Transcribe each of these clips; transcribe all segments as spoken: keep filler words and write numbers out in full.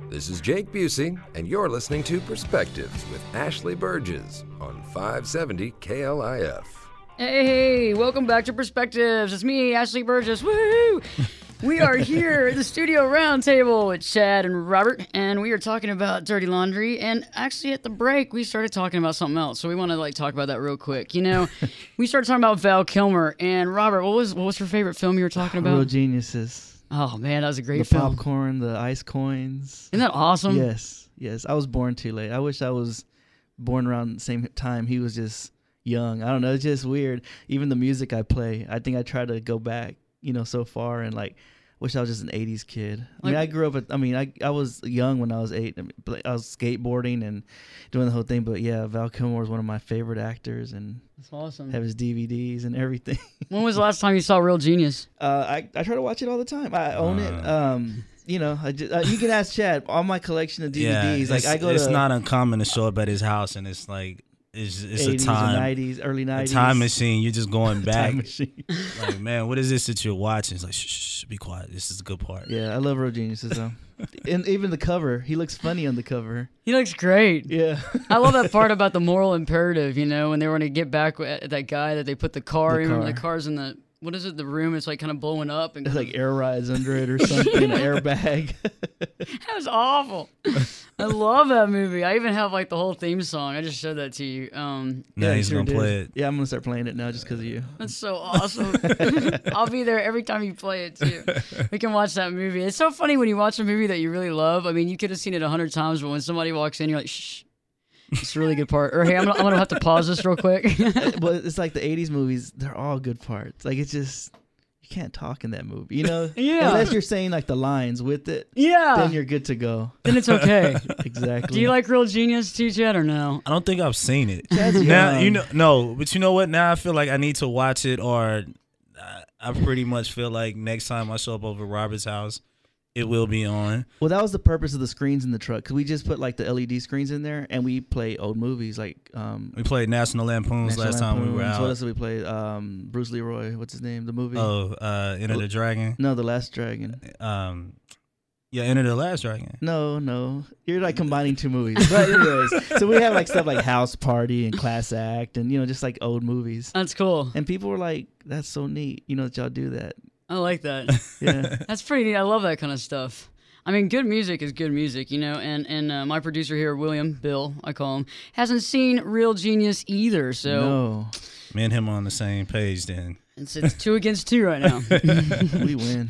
This is Jake Busey, and you're listening to Perspectives with Ashley Burgess on five seventy K L I F. Hey, hey, welcome back to Perspectives. It's me, Ashley Burgess. Woo! We are here at the studio roundtable with Chad and Robert, and we are talking about Dirty Laundry. And actually, at the break, we started talking about something else. So we want to like talk about that real quick. You know, we started talking about Val Kilmer. And Robert, what was what was your favorite film you were talking about? Real Geniuses. Oh man, that was a great the film. The popcorn, the ice coins. Isn't that awesome? Yes, yes. I was born too late. I wish I was born around the same time. He was just young. I don't know. It's just weird. Even the music I play, I think I try to go back, you know, so far and like wish I was just an eighties kid. I mean, I grew up. At, I mean, I I was young when I was eight. I, mean, I was skateboarding and doing the whole thing. But yeah, Val Kilmer was one of my favorite actors, and that's awesome. Have his D V Ds and everything. When was the last time you saw Real Genius? Uh, I I try to watch it all the time. I own uh, it. Um, you know, I just, uh, you can ask Chad. All my collection of D V Ds. Yeah, like I go. It's to, not uncommon to show up at his house, and it's like. It's, it's a time, nineties, early nineties. A time machine. You're just going back. Time machine. Like, man, what is this that you're watching? It's like, shh, shh, be quiet. This is the good part. Yeah, I love Real Geniuses though. And even the cover, he looks funny on the cover. He looks great. Yeah. I love that part about the moral imperative, you know, when they were going to get back at that guy that they put the car, the in, car. the car's in the, what is it, the room, it's like kind of blowing up. And There's like air rides under it or something, an airbag. That was awful. I love that movie. I even have like the whole theme song. I just showed that to you. Um, yeah, yeah, he's sure going to play it. Yeah, I'm going to start playing it now just because of you. That's so awesome. I'll be there every time you play it too. We can watch that movie. It's so funny when you watch a movie that you really love. I mean, you could have seen it a hundred times, but when somebody walks in, you're like, shh. It's a really good part. Or hey, I'm gonna, I'm gonna have to pause this real quick. Well, it's like the eighties movies. They're all good parts. Like it's just you can't talk in that movie, you know. Yeah. Unless you're saying like the lines with it. Yeah. Then you're good to go. Then it's okay. Exactly. Do you like Real Genius too, Chad, or no? I don't think I've seen it. Chad's now young. you know, no, but you know what? Now I feel like I need to watch it, or I, I pretty much feel like next time I show up over Robert's house, it will be on. Well, that was the purpose of the screens in the truck because we just put like the L E D screens in there and we play old movies like. Um, we played National Lampoons National last Lampoons. time we were out. What else did we play? Um, Bruce Leroy. What's his name? The movie. Oh, uh, Enter the Dragon. No, The Last Dragon. Um, yeah, Enter the Last Dragon. No, no, you're like combining two movies. But anyways, so we have like stuff like House Party and Class Act and you know just like old movies. That's cool. And people were like, "That's so neat," you know that y'all do that. I like that. Yeah, that's pretty neat. I love that kind of stuff. I mean, good music is good music, you know, and, and uh, my producer here, William, Bill, I call him, hasn't seen Real Genius either, so... No. Me and him are on the same page then. It's, it's two against two right now. We win.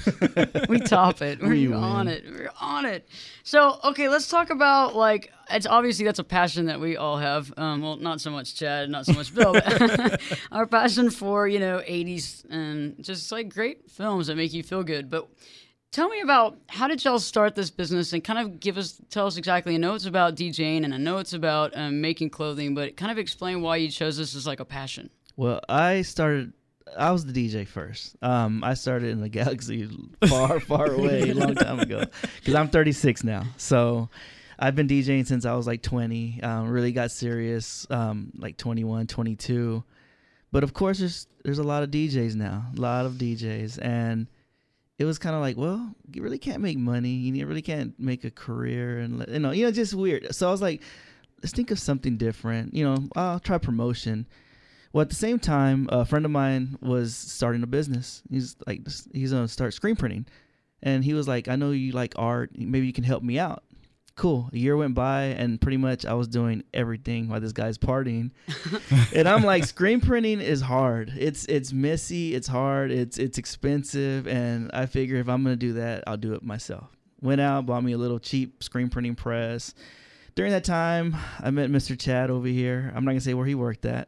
We top it. We're We on win. it. We're on it. So, okay, let's talk about, like, it's obviously that's a passion that we all have. Um, well, not so much Chad, not so much Bill, but our passion for, you know, eighties and just, like, great films that make you feel good, but... Tell me about how did y'all start this business and kind of give us, tell us exactly. I know it's about DJing and I know it's about um, making clothing, but kind of explain why you chose this as like a passion. Well, I started, I was the D J first. Um, I started in a galaxy far, far away a long time ago because I'm thirty-six now. So I've been DJing since I was like twenty, um, really got serious, um, like twenty-one, twenty-two. But of course, there's, there's a lot of D Js now, a lot of D Js. And it was kind of like, well, you really can't make money. You really can't make a career, and you know, you know, just weird. So I was like, let's think of something different. You know, I'll try promotion. Well, at the same time, a friend of mine was starting a business. He's like, he's gonna start screen printing, and he was like, I know you like art. Maybe you can help me out. Cool. A year went by, and pretty much I was doing everything while this guy's partying. And I'm like, screen printing is hard. It's it's messy. It's hard. It's it's expensive. And I figure if I'm gonna do that, I'll do it myself. Went out, bought me a little cheap screen printing press. During that time, I met Mister Chad over here. I'm not gonna say where he worked at.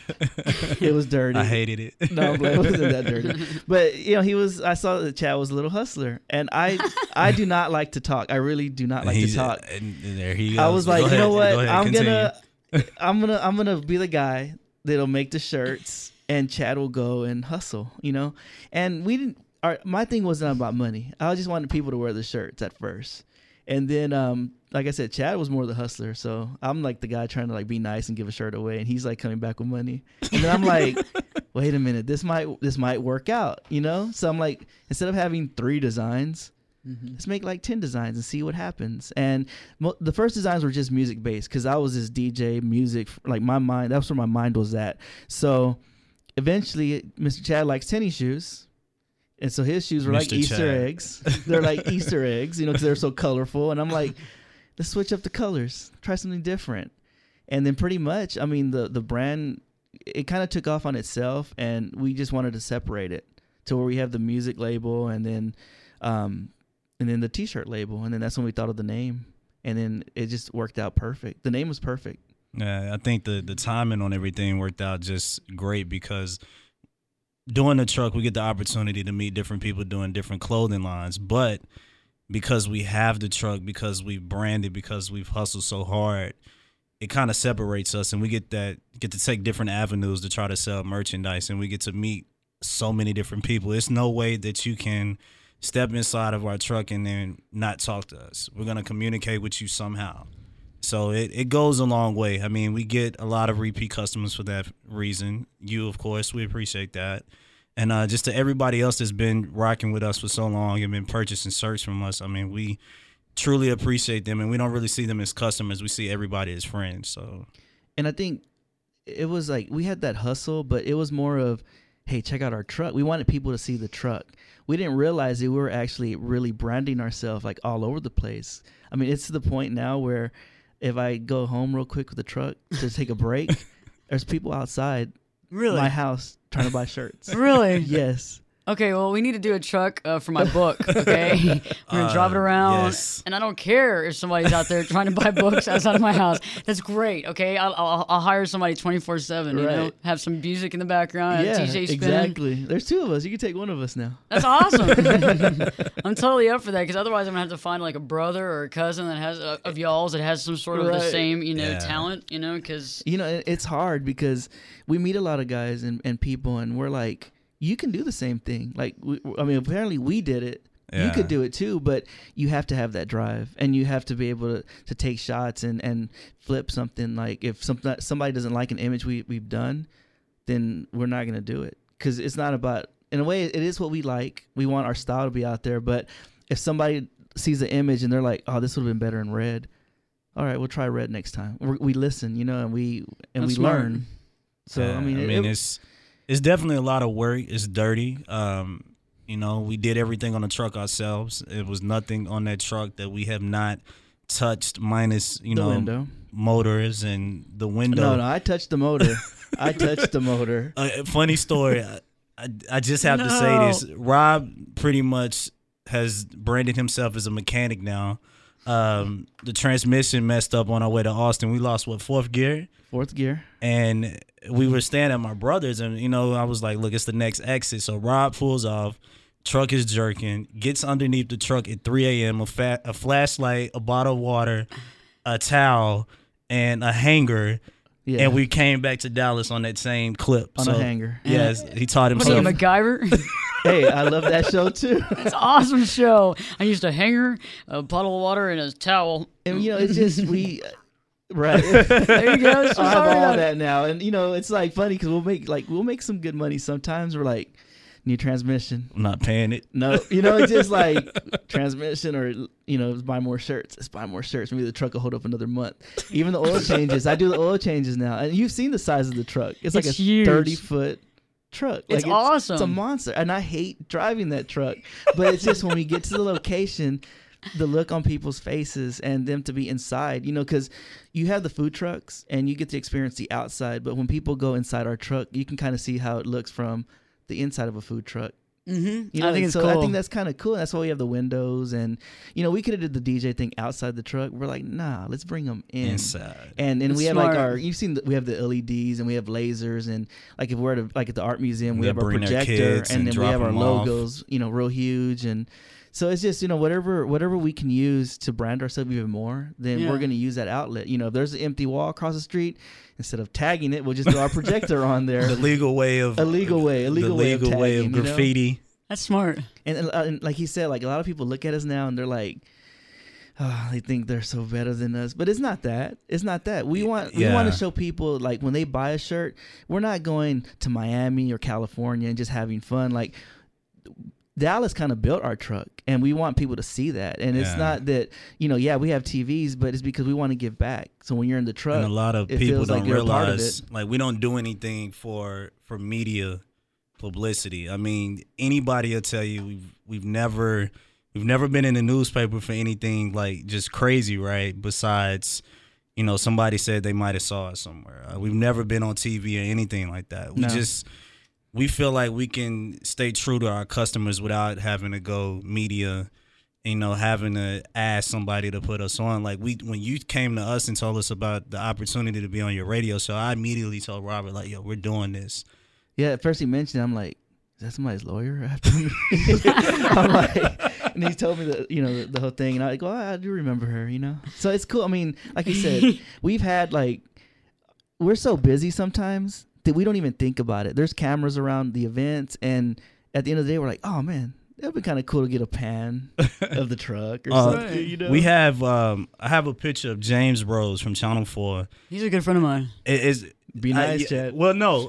It was dirty. I hated it. No, but it wasn't that dirty. But you know, he was. I saw that Chad was a little hustler, and I, I do not like to talk. I really do not like He's, to talk. And, and there he goes. I was like, Go you ahead, know what? go ahead, I'm continue. gonna, I'm gonna, I'm gonna be the guy that'll make the shirts, and Chad will go and hustle. You know, and we didn't. Our, my thing wasn't about money. I just wanted people to wear the shirts at first. And then, um, like I said, Chad was more the hustler. So I'm like the guy trying to like be nice and give a shirt away. And he's like coming back with money. And then I'm like, wait a minute, this might, this might work out, you know? So I'm like, instead of having three designs, Mm-hmm. Let's make like ten designs and see what happens. And mo- the first designs were just music based because I was this D J music, like my mind, that's where my mind was at. So eventually Mister Chad likes tennis shoes. And so his shoes were Mister like Easter Chad. eggs. They're like Easter eggs, you know, because they're so colorful. And I'm like, let's switch up the colors, try something different. And then pretty much, I mean, the, the brand, it kind of took off on itself, and we just wanted to separate it to where we have the music label and then um, and then the T-shirt label. And then that's when we thought of the name. And then it just worked out perfect. The name was perfect. Yeah, I think the, the timing on everything worked out just great because doing the truck, we get the opportunity to meet different people doing different clothing lines. But because we have the truck, because we've branded, because we've hustled so hard, it kind of separates us, and we get that get to take different avenues to try to sell merchandise, and we get to meet so many different people. It's no way that you can step inside of our truck and then not talk to us. We're going to communicate with you somehow. So it, it goes a long way. I mean, we get a lot of repeat customers for that reason. You, of course, we appreciate that. And uh, just to everybody else that's been rocking with us for so long and been purchasing shirts from us, I mean, we truly appreciate them, and we don't really see them as customers. We see everybody as friends. So, And I think it was like we had that hustle, but it was more of, hey, check out our truck. We wanted people to see the truck. We didn't realize that we were actually really branding ourselves like all over the place. I mean, it's to the point now where if I go home real quick with the truck to take a break, there's people outside Really? my house trying to buy shirts. Really? Yes. Okay, well, we need to do a truck uh, for my book, okay? We're going to drive it Uh, around, yes. and I don't care if somebody's out there trying to buy books outside of my house. That's great, okay? I'll, I'll, I'll hire somebody twenty-four seven, you know? Right. Have some music in the background, Yeah, T J spinning. exactly. There's two of us. You can take one of us now. That's awesome. I'm totally up for that, because otherwise I'm going to have to find like a brother or a cousin that has uh, of y'all's that has some sort of the Right. same, you know, Yeah. talent, you know, because... You know, it- it's hard because we meet a lot of guys and, and people, and we're like, you can do the same thing. Like, we, I mean, apparently we did it. You Yeah. could do it too, but you have to have that drive, and you have to be able to, to take shots and, and flip something. Like if some, somebody doesn't like an image we, we've done, then we're not going to do it. Because it's not about, in a way, it is what we like. We want our style to be out there. But if somebody sees the image and they're like, oh, this would have been better in red. All right, we'll try red next time. We're, we listen, you know, and we and That's we smart. learn. So, Yeah, I mean, I it- mean, it- it's it's definitely a lot of work. It's dirty. Um, you know, we did everything on the truck ourselves. It was nothing on that truck that we have not touched, minus you the know window. motors and the window. No, no, I touched the motor. I touched the motor. A funny story. I, I, I just have to No. say this. Rob pretty much has branded himself as a mechanic now. Um, the transmission messed up on our way to Austin. We lost what fourth gear. Fourth gear. And we were staying at my brother's, and you know, I was like, "Look, it's the next exit." So Rob pulls off, truck is jerking, gets underneath the truck at three a.m. A, fa- a flashlight, a bottle of water, a towel, and a hanger, Yeah. and we came back to Dallas on that same clip. on so, a hanger. Yes, he taught What are you, himself. MacGyver? Hey, I love that show too. It's an awesome show. I used a hanger, a bottle of water, and a towel. And you know, it's just we, right? There you go. So I have sorry all about that now, and you know, it's like funny because we'll make like we'll make some good money sometimes. We're like, new transmission. I'm not paying it. No, you know, it's just like transmission, or you know, let's buy more shirts. Let's buy more shirts. Maybe the truck will hold up another month. Even the oil changes. I do the oil changes now, and you've seen the size of the truck. It's like It's a huge. thirty foot truck. It's Like, awesome. It's a monster, and I hate driving that truck. But it's just when we get to the location, the look on people's faces and them to be inside, you know, because you have the food trucks and you get to experience the outside. But when people go inside our truck, you can kind of see how it looks from the inside of a food truck. Mm-hmm. You know, I think it's so cool. I think that's kind of cool. That's why we have the windows, and you know, we could have did the D J thing outside the truck. We're like, nah, let's bring them in. Inside. And and That's we have like smart. our, you've seen the, we have the L E Ds and we have lasers, and like if we're at a, like at the art museum, we They'll have our bring their projector, kids and and then we drop have our them off. logos, you know, real huge, and so it's just, you know, whatever whatever we can use to brand ourselves even more, then Yeah. we're going to use that outlet. You know, if there's an empty wall across the street, instead of tagging it, we'll just do our projector on there. The legal way of A legal way, a legal the way of legal way of tagging, you know? graffiti. That's smart. And, and, uh, and like he said, like a lot of people look at us now and they're like, oh, they think they're so better than us. But it's not that. It's not that. We want we Yeah. want to show people, like, when they buy a shirt, we're not going to Miami or California and just having fun. Like, Dallas kind of built our truck, and we want people to see that. And it's Yeah. not that, you know, yeah, we have T Vs, but it's because we want to give back. So when you're in the truck, And a lot of it people feels don't like you're a part of realize, it. like, we don't do anything for for media publicity. I mean, anybody will tell you we've we've never we've never been in the newspaper for anything like just crazy, right? Besides, you know, somebody said they might have saw us somewhere. Uh, we've never been on T V or anything like that. We No. just we feel like we can stay true to our customers without having to go media, you know, having to ask somebody to put us on. Like, we, when you came to us and told us about the opportunity to be on your radio show, I immediately told Robert, like, yo, we're doing this. Yeah, at first he mentioned it, I'm like, is that somebody's lawyer after me? I'm like, and he told me the, you know, the, the whole thing, and I like, well, I do remember her, you know. So it's cool. I mean, like you said, we've had like, we're so busy sometimes that we don't even think about it. There's cameras around the events, and at the end of the day, we're like, oh man, it'd be kind of cool to get a pan of the truck or Uh, something. You know? We have, um, I have a picture of James Rose from Channel four. He's a good friend of mine. It is. Be nice, I- Chad. Well, no.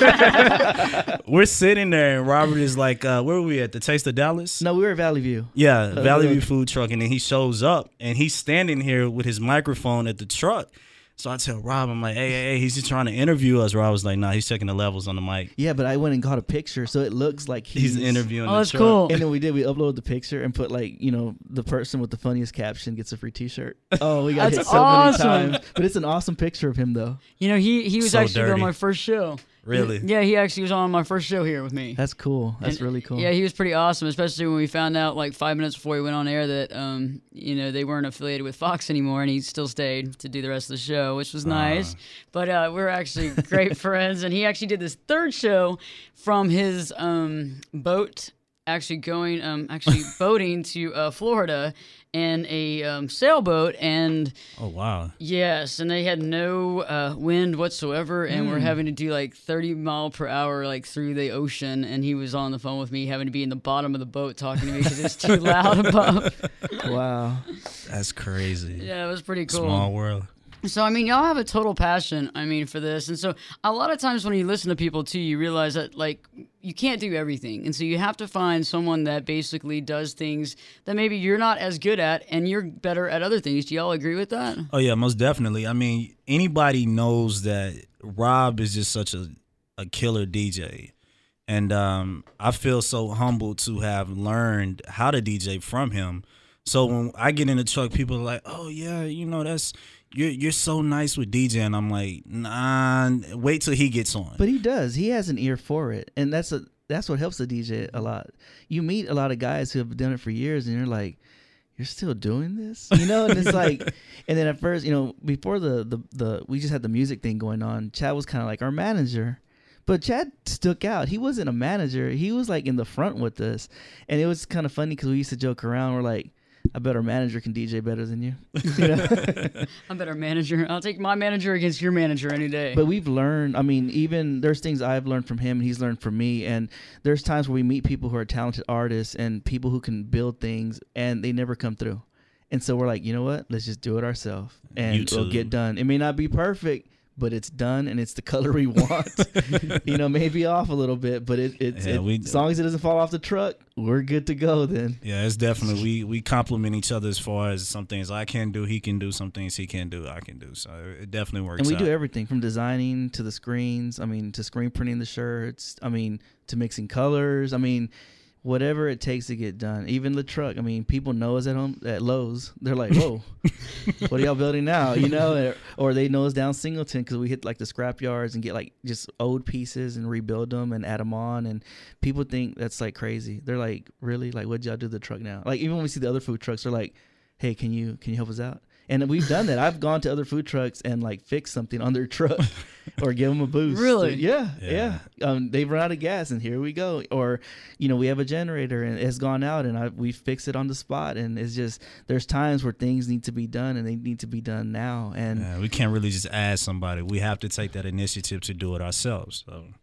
We're sitting there, and Robert is like, uh, where were we at? The Taste of Dallas? No, we were at Valley View. Yeah, Uh, Valley look. View food truck, and then he shows up, and he's standing here with his microphone at the truck. So I tell Rob, I'm like, hey, hey, hey, he's just trying to interview us. Rob was like, nah, he's checking the levels on the mic. Yeah, but I went and got a picture, so it looks like he's, He's interviewing Oh, the that's truck. cool. And then we did. We uploaded the picture and put like, you know, the person with the funniest caption gets a free T-shirt. Oh, we got That's hit so awesome. many times. But it's an awesome picture of him, though. You know, he he was So actually on dirty. my first show. Really? Yeah, he actually was on my first show here with me. That's cool. That's And, really cool. Yeah, he was pretty awesome, especially when we found out like five minutes before he went on air that um, you know, they weren't affiliated with Fox anymore, and he still stayed to do the rest of the show, which was nice. But uh, we're actually great friends, and he actually did this third show from his um, boat, actually going, um, actually boating to uh, Florida in a um, sailboat, and Oh, wow. yes, and they had no uh, wind whatsoever, and we're having to do like thirty mile per hour like through the ocean. And he was on the phone with me, having to be in the bottom of the boat talking to me because it's too loud above. Wow. That's crazy. Yeah, it was pretty cool. Small world. So I mean, y'all have a total passion, I mean, for this, and so a lot of times when you listen to people too, you realize that like you can't do everything, and so you have to find someone that basically does things that maybe you're not as good at, and you're better at other things. Do y'all agree with that? Oh, yeah, most definitely. I mean, anybody knows that Rob is just such a, a killer D J. And um, I feel so humbled to have learned how to D J from him. So when I get in the truck, people are like, oh, yeah, you know, that's you're you're so nice with DJing. I'm like, nah, wait till he gets on. But he does. He has an ear for it, and that's a that's what helps the D J a lot. You meet a lot of guys who have done it for years, and you're like, you're still doing this, you know? And it's like, and then at first, you know, before the the, the we just had the music thing going on. Chad was kind of like our manager. But Chad stuck out. He wasn't a manager. He was like in the front with us. And it was kind of funny because we used to joke around. We're like, I bet our manager can D J better than you. you know? I'm better manager. I'll take my manager against your manager any day. But we've learned, I mean, even there's things I've learned from him and he's learned from me. And there's times where we meet people who are talented artists and people who can build things and they never come through. And so we're like, you know what? Let's just do it ourselves and it'll YouTube. get done. It may not be perfect, but it's done and it's the color we want. You know, maybe off a little bit, but it, it's Yeah, it, we- as long as it doesn't fall off the truck, we're good to go then. Yeah, it's definitely we we complement each other as far as some things I can do, he can do. Some things he can do, I can do. So it definitely works. And we out. do everything from designing to the screens. I mean, to screen printing the shirts. I mean, to mixing colors. I mean, whatever it takes to get done. Even the truck. I mean, people know us at home at Lowe's. They're like, "Whoa, what are y'all building now?" You know, or, or they know us down Singleton because we hit like the scrap yards and get like just old pieces and rebuild them and add them on. And people think that's like crazy. They're like, "Really? Like, what'd y'all do to the truck now?" Like even when we see the other food trucks, they're like, "Hey, can you can you help us out?" And we've done that. I've gone to other food trucks and like fixed something on their truck or give them a boost. Really? Yeah, Yeah. yeah. Um, they've run out of gas and here we go. Or, you know, we have a generator and it's gone out and I, we fix it on the spot. And it's just, there's times where things need to be done and they need to be done now. And Yeah, we can't really just ask somebody. We have to take that initiative to do it ourselves. So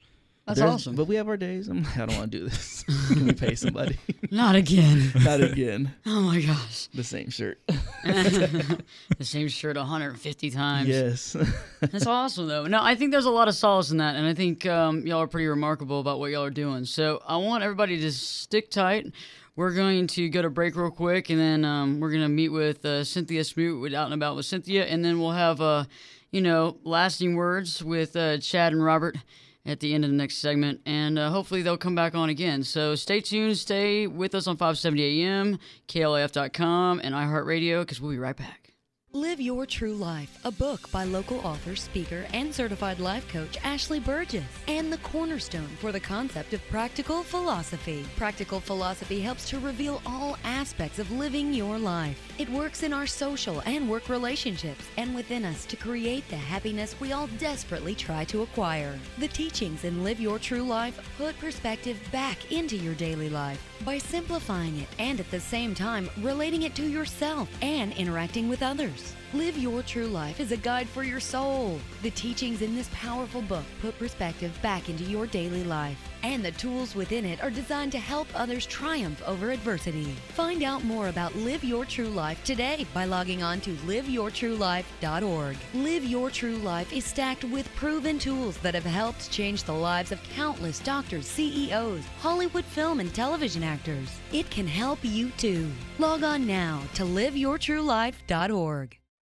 That's There's- awesome. But we have our days. I'm like, I don't want to do this. Can we pay somebody? Not again. Not again. Oh my gosh. The same shirt. The same shirt one hundred fifty times. Yes. That's awesome, though. No, I think there's a lot of solace in that, and I think um, y'all are pretty remarkable about what y'all are doing. So I want everybody to stick tight. We're going to go to break real quick, and then um, we're going to meet with uh, Cynthia Smoot with Out and About with Cynthia, and then we'll have, uh, you know, lasting words with uh, Chad and Robert at the end of the next segment, and uh, hopefully they'll come back on again. So stay tuned, stay with us on five seventy A M, K L A F dot com, and iHeartRadio, because we'll be right back. Live Your True Life, a book by local author, speaker, and certified life coach Ashley Burgess, and the cornerstone for the concept of practical philosophy. Practical philosophy helps to reveal all aspects of living your life. It works in our social and work relationships and within us to create the happiness we all desperately try to acquire. The teachings in Live Your True Life put perspective back into your daily life by simplifying it and at the same time relating it to yourself and interacting with others. Live Your True Life is a guide for your soul. The teachings in this powerful book put perspective back into your daily life, and the tools within it are designed to help others triumph over adversity. Find out more about Live Your True Life today by logging on to live your true life dot org. Live Your True Life is stacked with proven tools that have helped change the lives of countless doctors, C E Os, Hollywood film and television actors. It can help you too. Log on now to live your true life dot org.